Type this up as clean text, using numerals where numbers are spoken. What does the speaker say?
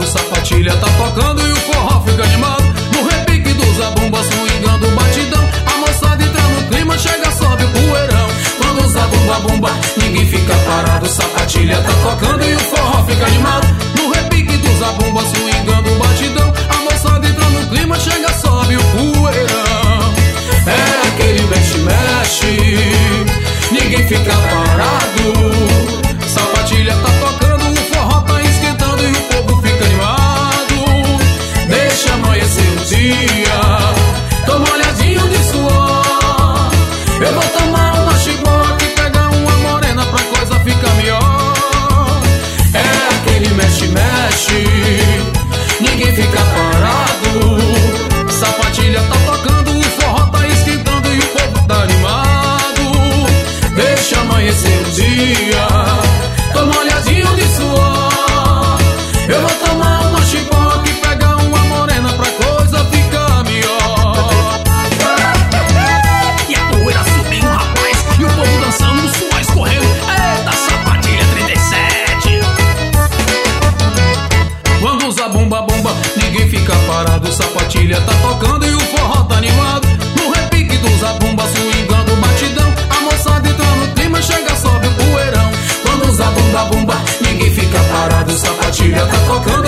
parado, sapatilha tá tocando e o forró fica animado. No repique do zabumba, swingando o batidão, a moçada entra no clima, chega, sobe o poeirão. Quando o zabumba bomba, ninguém fica parado, sapatilha tá tocando e o forró fica animado. No repique do zabumba, swingando o batidão, a moçada entra no clima, chega, sobe o poeirão. É aquele mexe-mexe, ninguém fica parado. Sapatilha tá tocando, o forró tá esquentando e o povo fica animado. Deixa amanhecer o dia, tô molhadinho de suor. Eu vou tomar uma chicote e pegar uma morena pra coisa ficar melhor. É aquele mexe-mexe, ninguém fica parado. Sapatilha tá tocando, o forró tá esquentando e o povo tá animado. Deixa amanhecer o dia, tô molhadinho de suor. Eu vou tomar uma chicote e pegar uma morena pra coisa ficar melhor. E a poeira subindo, rapaz, e o povo dançando, o suor escorrendo. Eita, sapatilha 37. Quando usa bomba, bomba, ninguém fica parado. Sapatilha tá tocando e o forró tá animado. No repique do zabumba, swingando o batidão, a moçada entra no clima, chega, sobe o poeirão. Quando usa bomba, bomba, ninguém fica parado. Sapatilha tá tocando